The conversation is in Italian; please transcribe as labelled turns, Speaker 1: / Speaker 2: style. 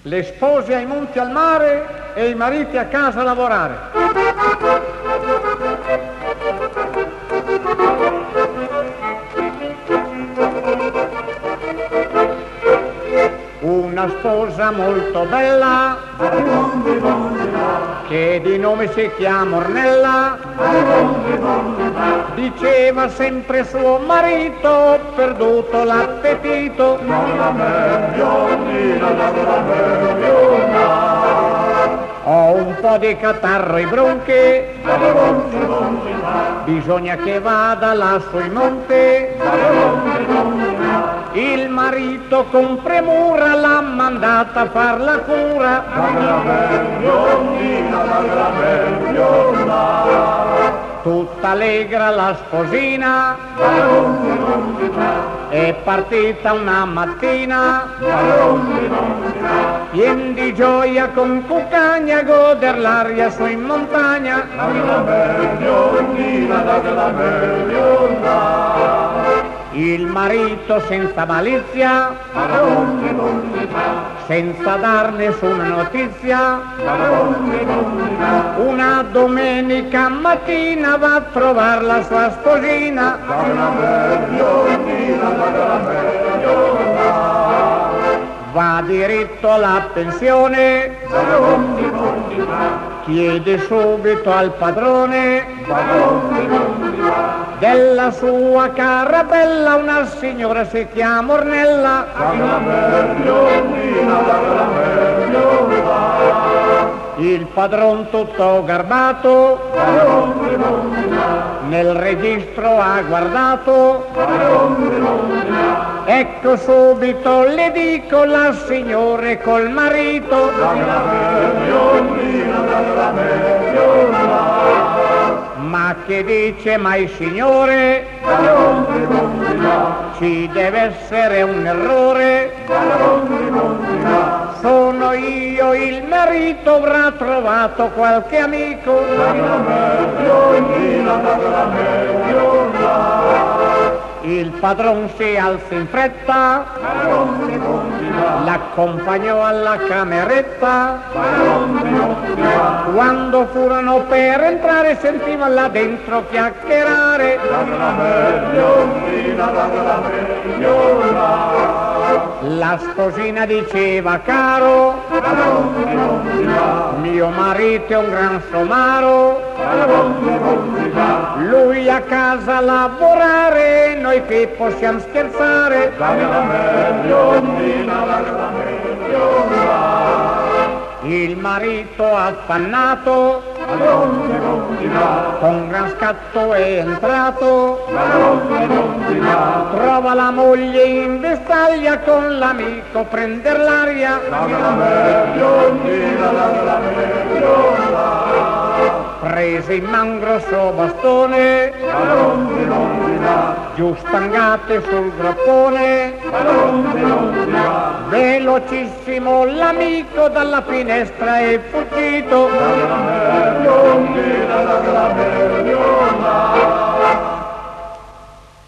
Speaker 1: le spose ai monti al mare e i mariti a casa a lavorare. Una sposa molto bella, che di nome si chiama Ornella, diceva sempre suo marito, perduto l'appetito. Ho un po' di catarro ai bronchi, bisogna che vada là sui monti. Il marito con premura l'ha mandata a far la cura. Tutta allegra la sposina, è partita una mattina, pien di gioia con cuccagna, goder l'aria su in montagna. Il marito senza malizia, senza dar nessuna notizia, una domenica mattina va a trovare la sua sposina. Va diritto alla pensione, chiede subito al padrone della sua cara bella, una signora si chiama Ornella. Il padron tutto garbato nel registro ha guardato, ecco subito le dico la signora col marito. Ma che dice mai signore? Ci deve essere un errore. Sono io il marito, avrà trovato qualche amico. Il padron si alza in fretta, l'accompagnò alla cameretta. Quando furono per entrare sentiva là dentro chiacchierare. La sposina diceva: caro, mio marito è un gran somaro, lui a casa a lavorare, noi qui possiamo scherzare. Il marito affannato con gran scatto è entrato, trova la moglie in vestaglia, con l'amico prender l'aria. Prese in man grosso bastone, giù stangate sul groppone, velocissimo l'amico dalla finestra è fuggito.